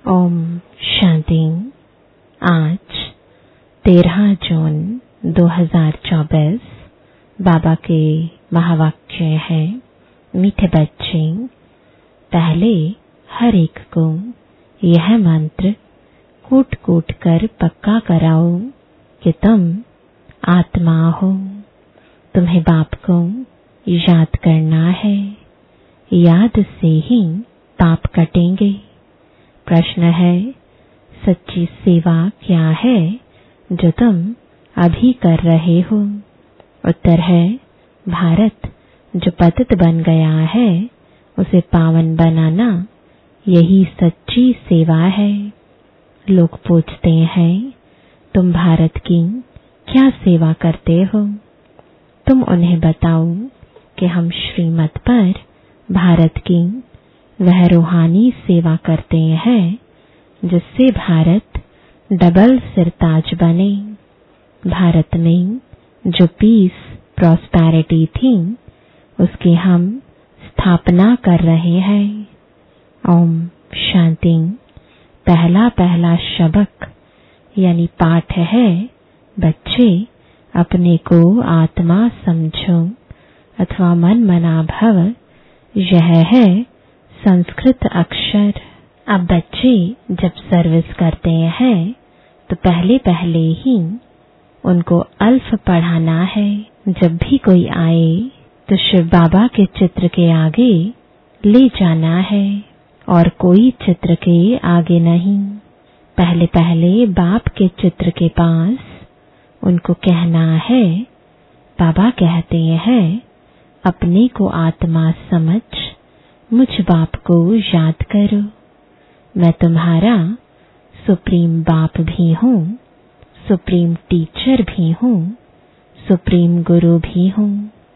ओम शांति। आज 13 जून 2024 बाबा के महावाक्य है। मीठे बच्चे, पहले हर एक को यह मंत्र कूट कूट कर पक्का कराओ कि तुम आत्मा हो। तुम्हें बाप को याद करना है। याद से ही पाप कटेंगे। प्रश्न है, सच्ची सेवा क्या है जो तुम अभी कर रहे हो? उत्तर है, भारत जो पतित बन गया है उसे पावन बनाना, यही सच्ची सेवा है। लोग पूछते हैं, तुम भारत की क्या सेवा करते हो? तुम उन्हें बताओ कि हम श्रीमत पर भारत की वह रूहानी सेवा करते हैं जिससे भारत डबल सिरताज बने। भारत में जो पीस प्रॉस्पेरिटी थी उसकी हम स्थापना कर रहे हैं। ओम शांति। पहला पहला शबक यानी पाठ है, बच्चे अपने को आत्मा समझो अथवा मन मना भव। यह है संस्कृत अक्षर। अब बच्चे जब सर्विस करते हैं तो पहले पहले ही उनको अल्फ पढ़ाना है। जब भी कोई आए तो शिव बाबा के चित्र के आगे ले जाना है और कोई चित्र के आगे नहीं। पहले पहले बाप के चित्र के पास उनको कहना है। बाबा कहते हैं, अपने को आत्मा समझ मुझ बाप को याद करो। मैं तुम्हारा सुप्रीम बाप भी हूँ, सुप्रीम टीचर भी हूँ, सुप्रीम गुरु भी हूँ।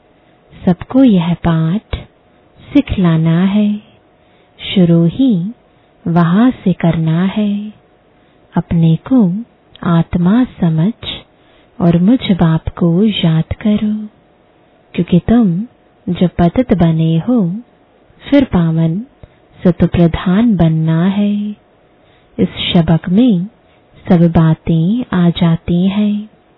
सबको यह पाठ सिखलाना है। शुरू ही वहाँ से करना है। अपने को आत्मा समझ और मुझ बाप को याद करो, क्योंकि तुम जो पतित बने हो फिर पावन सतो प्रधान बनना है। इस शबक में सब बातें आ जाती हैं।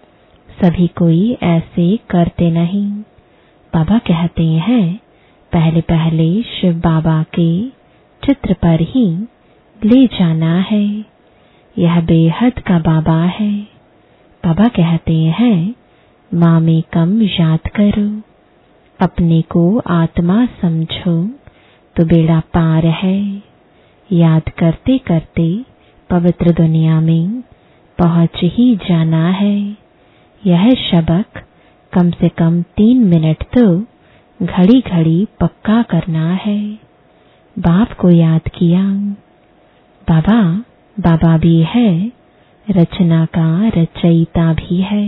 सभी कोई ऐसे करते नहीं। बाबा कहते हैं, पहले पहले शिव बाबा के चित्र पर ही ले जाना है। यह बेहद का बाबा है। बाबा कहते हैं, माँ में कम याद करो। अपने को आत्मा समझो तो बेड़ा पार है। याद करते करते पवित्र दुनिया में पहुंच ही जाना है। यह शबक कम से कम 3 मिनट तो घड़ी घड़ी पक्का करना है। बाप को याद किया। बाबा बाबा भी है, रचना का रचयिता भी है।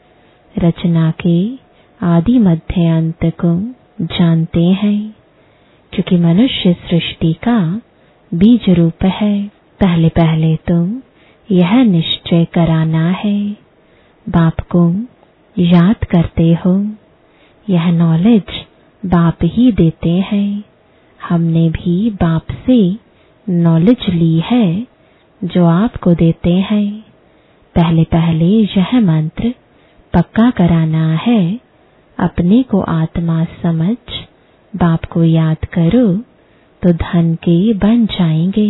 रचना के आदि मध्य अंत को जानते हैं, क्योंकि मनुष्य सृष्टि का बीज रूप है। पहले पहले तुम यह निश्चय कराना है। बाप को याद करते हो। यह नॉलेज बाप ही देते हैं। हमने भी बाप से नॉलेज ली है जो आपको देते हैं। पहले पहले यह मंत्र पक्का कराना है। अपने को आत्मा समझ बाप को याद करो तो धन के बन जाएंगे।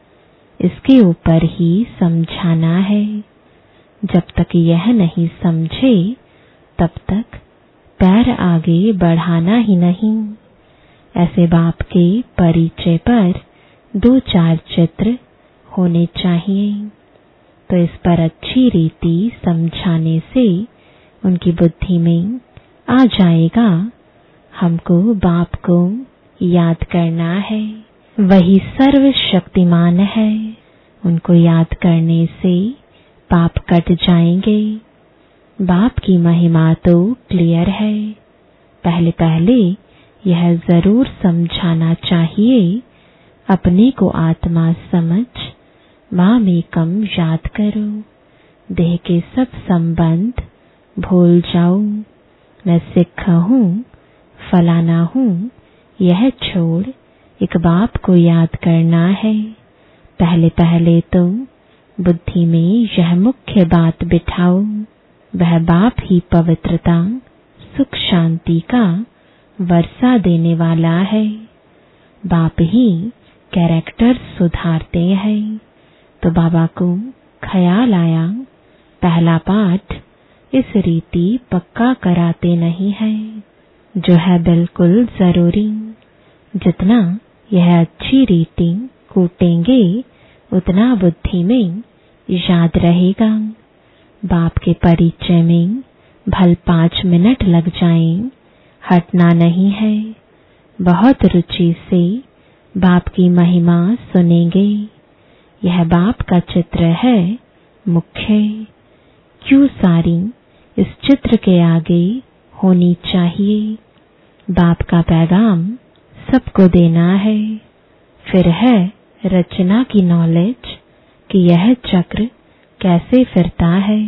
इसके ऊपर ही समझाना है। जब तक यह नहीं समझे तब तक पैर आगे बढ़ाना ही नहीं। ऐसे बाप के परिचय पर 2-4 चित्र होने चाहिए, तो इस पर अच्छी रीति समझाने से उनकी बुद्धि में आ जाएगा। हमको बाप को याद करना है। वही सर्वशक्तिमान है। उनको याद करने से पाप कट जाएंगे। बाप की महिमा तो क्लियर है। पहले पहले यह जरूर समझाना चाहिए, अपने को आत्मा समझ माँ में कम याद करो। देह के सब संबंध भूल जाओ। मैं सिख हूँ, फलाना हूँ, यह छोड़ एक बाप को याद करना है। पहले पहले तुम बुद्धि में यह मुख्य बात बिठाओ, वह बाप ही पवित्रता, सुख, शांति का वर्षा देने वाला है। बाप ही कैरेक्टर सुधारते हैं। तो बाबा को ख्याल आया, पहला पाठ इस रीति पक्का कराते नहीं है, जो है बिल्कुल जरूरी। जितना यह अच्छी रीति कूटेंगे उतना बुद्धि में याद रहेगा। बाप के परिचय में भल 5 मिनट लग जाएं, हटना नहीं है। बहुत रुचि से बाप की महिमा सुनेंगे। यह बाप का चित्र है मुख्य। क्यों सारी इस चित्र के आगे होनी चाहिए। बाप का पैगाम सबको देना है। फिर है रचना की नॉलेज कि यह चक्र कैसे फिरता है।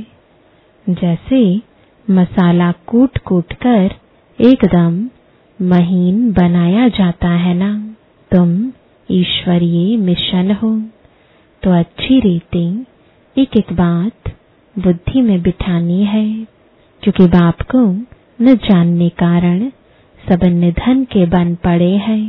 जैसे मसाला कूट कूट कर एकदम महीन बनाया जाता है ना। तुम ईश्वरीय मिशन हो तो अच्छी रीति एक एक बात बुद्धि में बिठानी है, क्योंकि बाप को न जानने कारण सब निधन के बन पड़े हैं।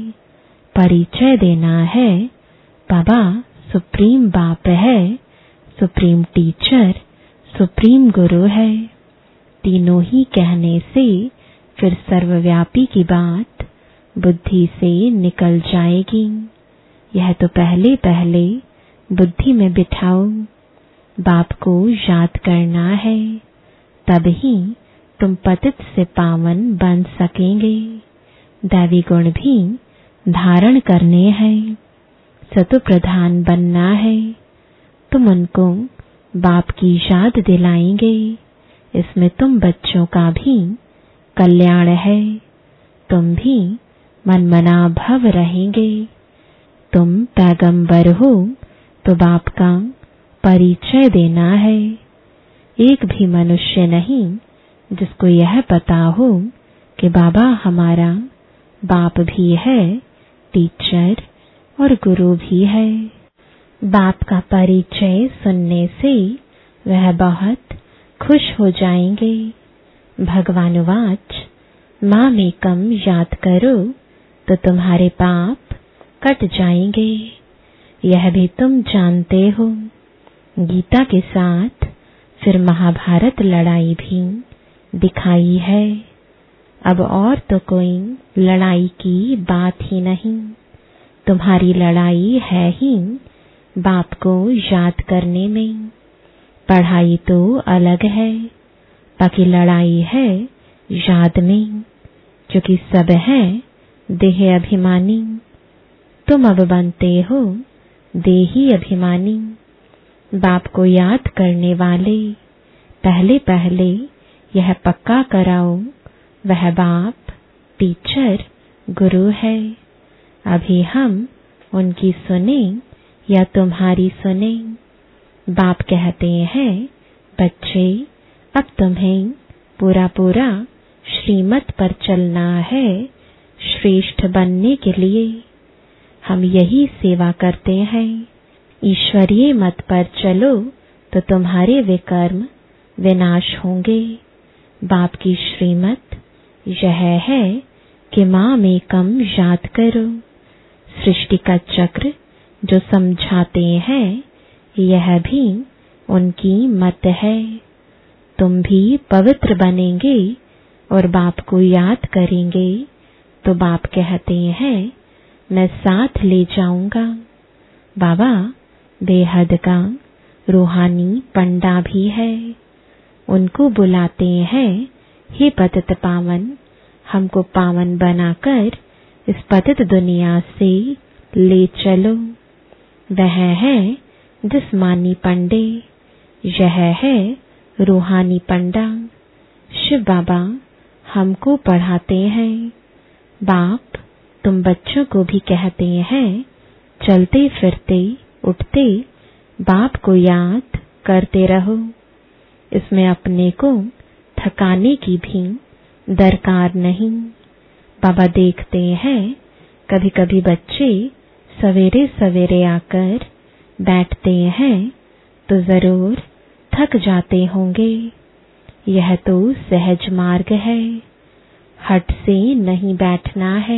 परिचय देना है, बाबा सुप्रीम बाप है, सुप्रीम टीचर, सुप्रीम गुरु है। तीनों ही कहने से फिर सर्वव्यापी की बात बुद्धि से निकल जाएगी। यह तो पहले पहले बुद्धि में बिठाओ। बाप को याद करना है, तब ही तुम पतित से पावन बन सकेंगे। दैवी गुण भी धारण करने हैं, सतो प्रधान बनना है। तुम उनको बाप की याद दिलाएंगे। इसमें तुम बच्चों का भी कल्याण है। तुम भी मनमना भव रहेंगे। तुम पैगंबर हो तो बाप का परिचय देना है। एक भी मनुष्य नहीं जिसको यह पता हो कि बाबा हमारा बाप भी है, टीचर और गुरु भी है। बाप का परिचय सुनने से वह बहुत खुश हो जाएंगे। भगवान वाच, माम एकम याद करो तो तुम्हारे पाप कट जाएंगे। यह भी तुम जानते हो। गीता के साथ फिर महाभारत लड़ाई भी दिखाई है। अब और तो कोई लड़ाई की बात ही नहीं। तुम्हारी लड़ाई है ही बाप को याद करने में। पढ़ाई तो अलग है, बाकी लड़ाई है याद में, क्योंकि सब है देह अभिमानी। तुम अब बनते हो देही अभिमानी। बाप को याद करने वाले पहले पहले यह पक्का कराओ, वह बाप टीचर गुरु है। अभी हम उनकी सुने या तुम्हारी सुने। बाप कहते हैं, बच्चे अब तुम्हें पूरा पूरा श्रीमत पर चलना है श्रेष्ठ बनने के लिए। हम यही सेवा करते हैं। ईश्वरीय मत पर चलो तो तुम्हारे विकर्म विनाश होंगे। बाप की श्रीमत यह है कि माम एकम याद करो। सृष्टि का चक्र जो समझाते हैं यह भी उनकी मत है। तुम भी पवित्र बनेंगे और बाप को याद करेंगे तो बाप कहते हैं, मैं साथ ले जाऊंगा। बाबा बेहद का रूहानी पंडा भी है। उनको बुलाते हैं, हे पतित पावन, हमको पावन बनाकर इस पतित दुनिया से ले चलो। वह है जिस्मानी पंडे, यह है रूहानी पंडा। शिव बाबा हमको पढ़ाते हैं। बाप तुम बच्चों को भी कहते हैं, चलते फिरते उठते बाप को याद करते रहो। इसमें अपने को थकाने की भी दरकार नहीं। बाबा देखते हैं कभी कभी बच्चे सवेरे सवेरे आकर बैठते हैं तो जरूर थक जाते होंगे। यह तो सहज मार्ग है, हठ से नहीं बैठना है।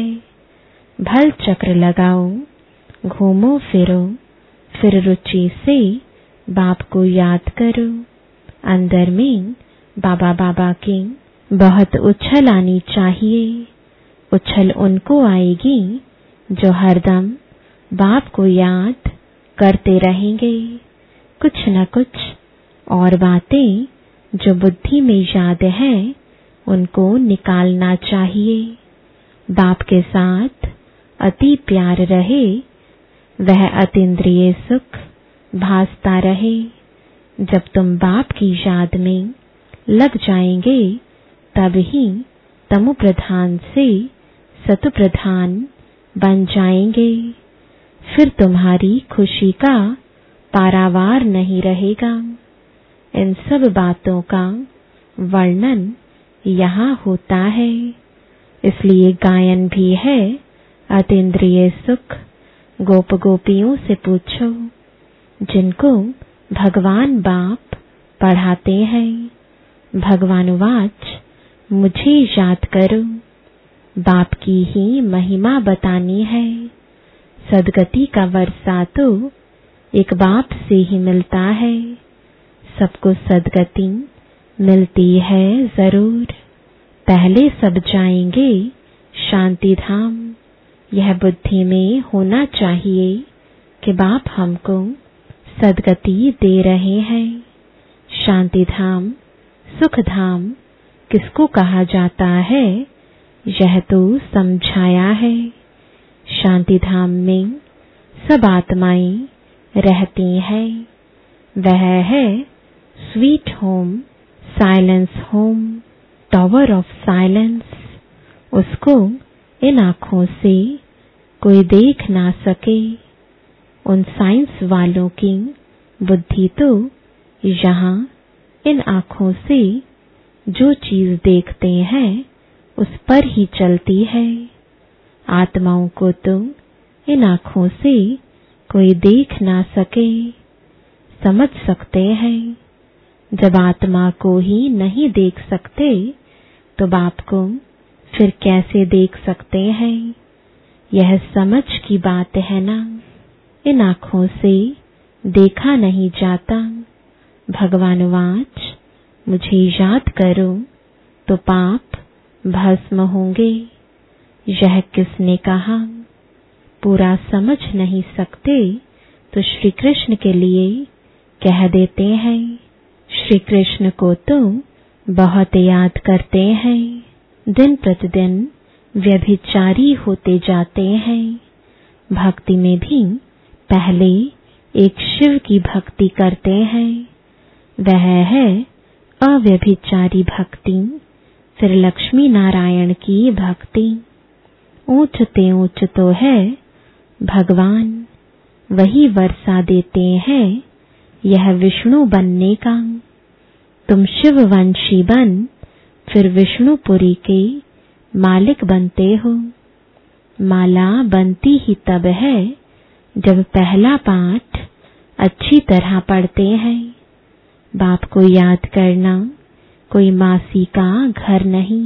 भल चक्र लगाओ, घूमो फिरो, फिर रुचि से बाप को याद करो। अंदर में बाबा बाबा की बहुत उछल आनी चाहिए। उछल उनको आएगी जो हरदम बाप को याद करते रहेंगे। कुछ न कुछ और बातें जो बुद्धि में याद है उनको निकालना चाहिए। बाप के साथ अति प्यार रहे, वह अतीन्द्रिय सुख भासता रहे। जब तुम बाप की याद में लग जाएंगे तब ही तमो प्रधान से सतो प्रधान बन जाएंगे। फिर तुम्हारी खुशी का पारावार नहीं रहेगा। इन सब बातों का वर्णन यहाँ होता है, इसलिए गायन भी है। अतीन्द्रिय सुख गोप गोपियों से पूछो, जिनको भगवान बाप पढ़ाते हैं। भगवानुवाच, मुझे याद करो, बाप की ही महिमा बतानी है। सदगति का वर्षा तो एक बाप से ही मिलता है। सबको सदगति मिलती है जरूर। पहले सब जाएंगे शांति धाम। यह बुद्धि में होना चाहिए कि बाप हमको सदगति दे रहे हैं। शांति धाम, सुख धाम किसको कहा जाता है यह तो समझाया है। शांति धाम में सब आत्माएं रहती हैं। वह है sweet home, silence home, tower of silence. उसको इन आँखों से कोई देख ना सके। उन साइंस वालों की बुद्धि तो यहाँ इन आँखों से जो चीज देखते हैं उस पर ही चलती है। आत्माओं को तो इन आँखों से कोई देख ना सके। समझ सकते हैं, जब आत्मा को ही नहीं देख सकते तो बाप को फिर कैसे देख सकते हैं। यह समझ की बात है ना। इन आँखों से देखा नहीं जाता। भगवानुवाच, मुझे याद करो तो पाप भस्म होंगे। यह किसने कहा? पूरा समझ नहीं सकते तो श्री कृष्ण के लिए कह देते हैं। श्री कृष्ण को तो बहुत याद करते हैं। दिन प्रतिदिन व्यभिचारी होते जाते हैं। भक्ति में भी पहले एक शिव की भक्ति करते हैं, वह है अव्यभिचारी भक्ति। फिर लक्ष्मी नारायण की भक्ति। ऊंचते ऊंच तो है भगवान, वही वर्षा देते हैं यह विष्णु बनने का। तुम शिववंशी बन फिर विष्णुपुरी के मालिक बनते हो। माला बनती ही तब है जब पहला पाठ अच्छी तरह पढ़ते हैं। बाप को याद करना कोई मासी का घर नहीं।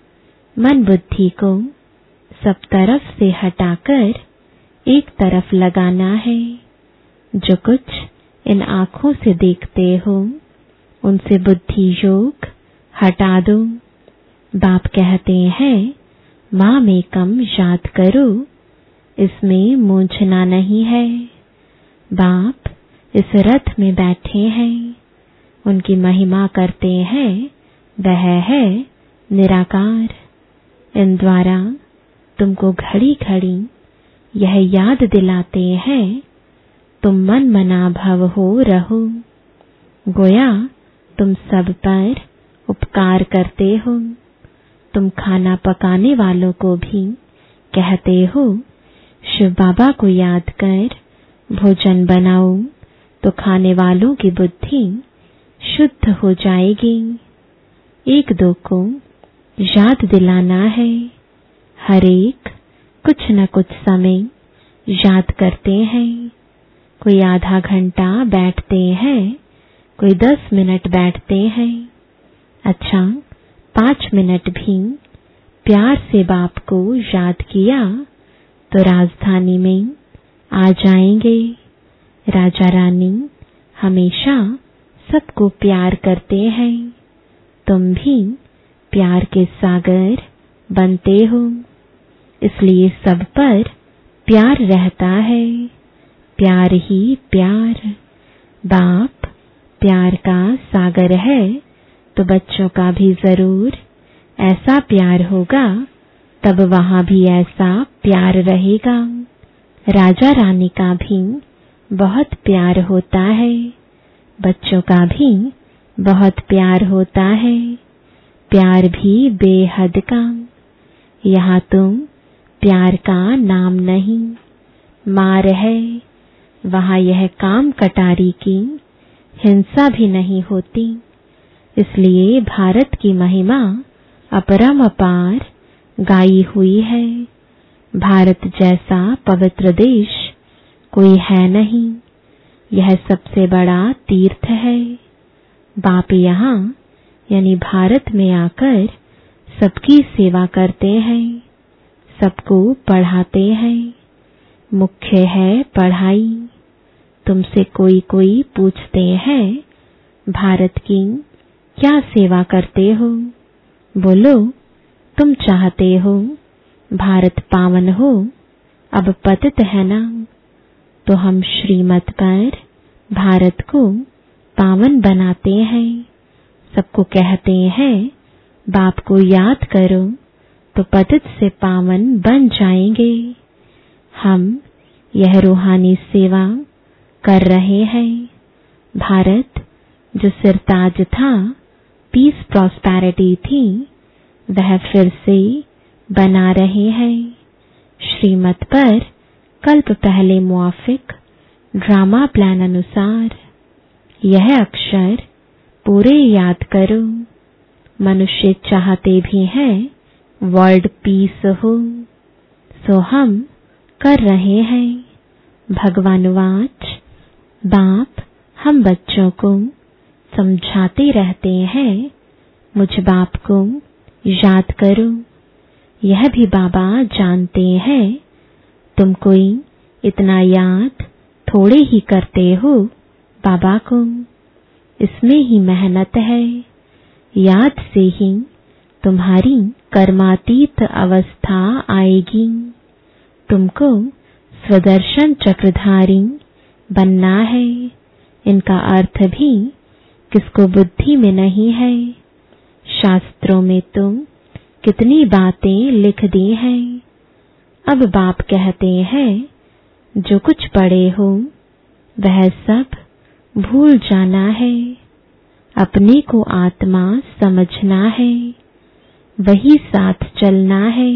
मन बुद्धि को सब तरफ से हटाकर एक तरफ लगाना है। जो कुछ इन आँखों से देखते हो उनसे बुद्धि योग हटा दो। बाप कहते हैं माँ में कम याद करो, इसमें मूंझना नहीं है। बाप इस रथ में बैठे हैं, उनकी महिमा करते हैं, वह है निराकार। इन द्वारा तुमको घड़ी घड़ी यह याद दिलाते हैं तुम मन मना भव हो रहो। गोया तुम सब पर उपकार करते हो। तुम खाना पकाने वालों को भी कहते हो शिव बाबा को याद कर भोजन बनाओ तो खाने वालों की बुद्धि शुद्ध हो जाएगी। एक दो को याद दिलाना है। हर एक कुछ न कुछ समय याद करते हैं। कोई आधा घंटा बैठते हैं, कोई 10 मिनट बैठते हैं। अच्छा, 5 मिनट भी प्यार से बाप को याद किया तो राजधानी में आ जाएंगे। राजा रानी हमेशा सबको प्यार करते हैं। तुम भी प्यार के सागर बनते हो, इसलिए सब पर प्यार रहता है। प्यार ही प्यार। बाप प्यार का सागर है तो बच्चों का भी जरूर ऐसा प्यार होगा, तब वहां भी ऐसा प्यार रहेगा। राजा रानी का भी बहुत प्यार होता है, बच्चों का भी बहुत प्यार होता है, प्यार भी बेहद का। यहाँ तुम प्यार का नाम नहीं, मार है। वहाँ यह काम कटारी की हिंसा भी नहीं होती। इसलिए भारत की महिमा अपरंपार गाई हुई है। भारत जैसा पवित्र देश कोई है नहीं। यह सबसे बड़ा तीर्थ है। बाप यहाँ यानी भारत में आकर सबकी सेवा करते हैं, सबको पढ़ाते हैं। मुख्य है पढ़ाई। तुमसे कोई कोई पूछते हैं, भारत की क्या सेवा करते हो? बोलो, तुम चाहते हो भारत पावन हो, अब पतित है ना, तो हम श्रीमत पर भारत को पावन बनाते हैं। सबको कहते हैं, बाप को याद करो तो पतित से पावन बन जाएंगे। हम यह रूहानी सेवा कर रहे हैं। भारत जो सिरताज था, पीस प्रॉस्पेरिटी थी, वह फिर से बना रहे हैं। श्रीमत पर कल्प पहले मुआफिक ड्रामा प्लान अनुसार यह अक्षर पूरे याद करो। मनुष्य चाहते भी हैं वर्ल्ड पीस हो, सो हम कर रहे हैं। भगवान वाच, बाप हम बच्चों को समझाते रहते हैं, मुझ बाप को याद करो। यह भी बाबा जानते हैं तुम कोई इतना याद थोड़े ही करते हो बाबा को। इसमें ही मेहनत है। याद से ही तुम्हारी कर्मातीत अवस्था आएगी। तुमको स्वदर्शन चक्रधारी बनना है। इनका अर्थ भी किसको बुद्धि में नहीं है। शास्त्रों में तो कितनी बातें लिख दी हैं। अब बाप कहते हैं, जो कुछ पढ़े हो वह सब भूल जाना है। अपने को आत्मा समझना है, वही साथ चलना है,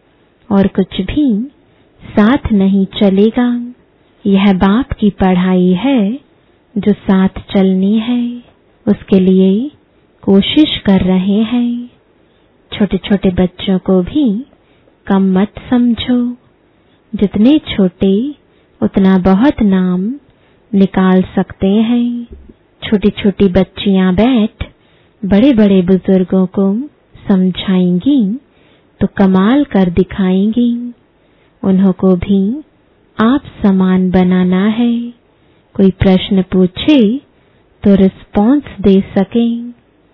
और कुछ भी साथ नहीं चलेगा। यह बाप की पढ़ाई है जो साथ चलनी है। उसके लिए कोशिश कर रहे हैं। छोटे छोटे बच्चों को भी कम मत समझो। जितने छोटे उतना बहुत नाम निकाल सकते हैं। छोटी छोटी बच्चियां बैठ बड़े बड़े बुजुर्गों को समझाएंगी तो कमाल कर दिखाएंगी। उन्हों को भी आप समान बनाना है। कोई प्रश्न पूछे तो रिस्पॉन्स दे सकें,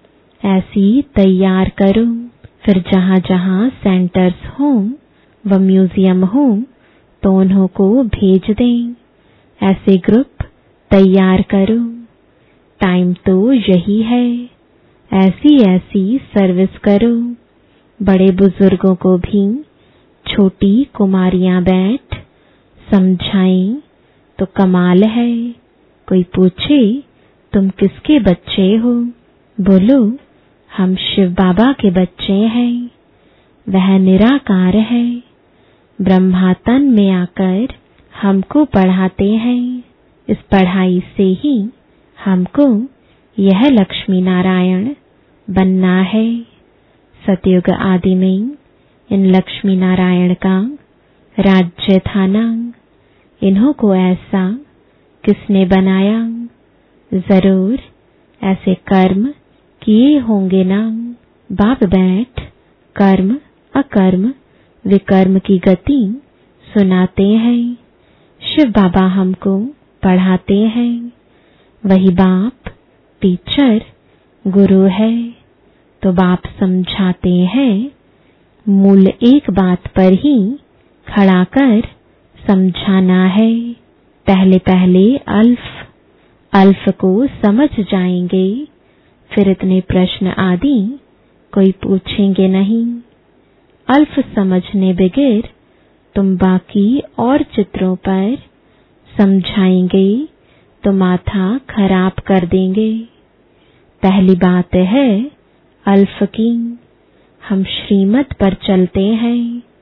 ऐसी तैयार करो। फिर जहाँ जहाँ सेंटर्स हों व म्यूजियम हों तो उन्हों को भेज दें। ऐसे ग्रुप तैयार करो। टाइम तो यही है। ऐसी ऐसी सर्विस करो। बड़े बुजुर्गों को भी छोटी कुमारियां बैठ समझाएं तो कमाल है। कोई पूछे तुम किसके बच्चे हो? बोलो, हम शिव बाबा के बच्चे हैं। वह निराकार है। ब्रह्मा तन में आकर हमको पढ़ाते हैं। इस पढ़ाई से ही हमको यह लक्ष्मी नारायण बनना है। सतयुग आदि में इन लक्ष्मी नारायण का राज्य था ना। इन्हों को ऐसा किसने बनाया? जरूर ऐसे कर्म किए होंगे ना। बाप बैठ कर्म अकर्म विकर्म की गति सुनाते हैं। शिव बाबा हमको पढ़ाते हैं। वही बाप टीचर गुरु है। तो बाप समझाते हैं। मूल एक बात पर ही खड़ा कर समझाना है। पहले पहले अल्फ को समझ जाएंगे, फिर इतने प्रश्न आदि कोई पूछेंगे नहीं। अल्फ समझने बगैर तुम बाकी और चित्रों पर समझाएंगे तो माथा खराब कर देंगे। पहली बात है अल्फ की। हम श्रीमत पर चलते हैं।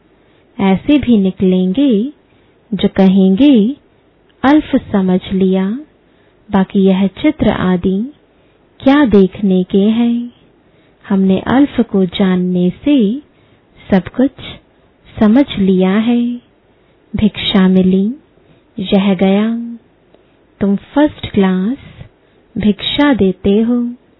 ऐसे भी निकलेंगे जो कहेंगे अल्फ समझ लिया, बाकी यह चित्र आदि क्या देखने के हैं। हमने अल्फ को जानने से सब कुछ समझ लिया है। भिक्षा मिली, यह गया। तुम फर्स्ट क्लास भिक्षा देते हो।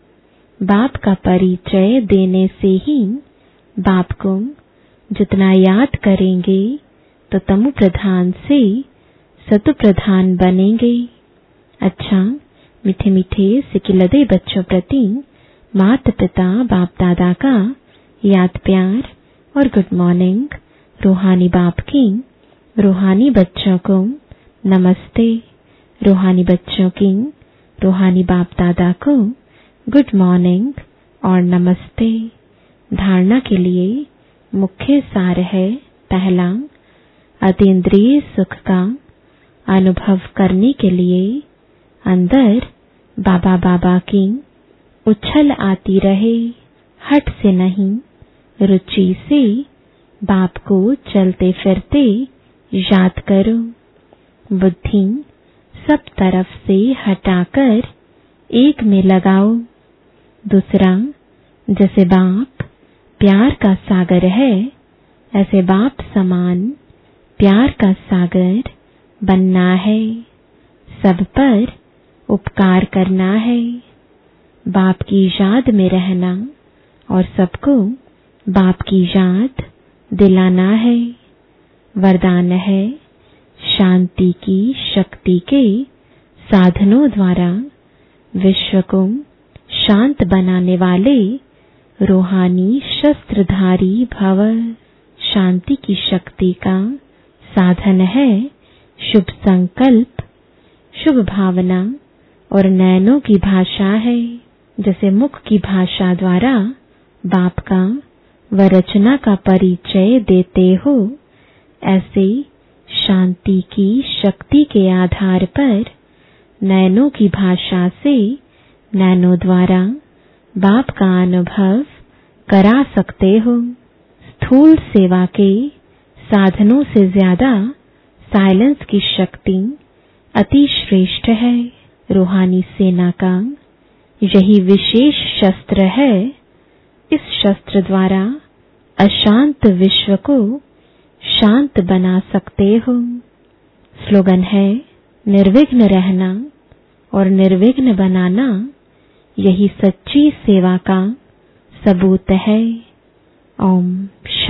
बाप का परिचय देने से ही बाप को जितना याद करेंगे तो तमु प्रधान से सतु प्रधान बनेंगे। अच्छा, मीठे मीठे सिकिलदे बच्चों प्रति माता पिता बाप दादा का याद प्यार और गुड मॉर्निंग। रूहानी बाप की रूहानी बच्चों को नमस्ते। रूहानी बच्चों की रूहानी बाप दादा को गुड मॉर्निंग और नमस्ते। धारणा के लिए मुख्य सार है। पहला, अतीन्द्रिय सुख का अनुभव करने के लिए अंदर बाबा बाबा की उछल आती रहे। हट से नहीं, रुचि से बाप को चलते फिरते याद करो। बुद्धि सब तरफ से हटाकर एक में लगाओ। दूसरा, जैसे बाप प्यार का सागर है, ऐसे बाप समान प्यार का सागर बनना है। सब पर उपकार करना है। बाप की याद में रहना और सबको बाप की याद दिलाना है। वरदान है शांति की शक्ति के साधनों द्वारा विश्व को शांत बनाने वाले रूहानी शस्त्रधारी भव। शांति की शक्ति का साधन है शुभ संकल्प, शुभ भावना और नयनों की भाषा है। जैसे मुख की भाषा द्वारा बाप का व रचना का परिचय देते हो, ऐसे शांति की शक्ति के आधार पर नयनों की भाषा से नैनों द्वारा बाप का अनुभव करा सकते हो। स्थूल सेवा के साधनों से ज्यादा साइलेंस की शक्ति अति श्रेष्ठ है। रूहानी सेना का यही विशेष शस्त्र है। इस शस्त्र द्वारा अशांत विश्व को शांत बना सकते हो। स्लोगन है निर्विघ्न रहना और निर्विघ्न बनाना, यही सच्ची सेवा का सबूत है। ओम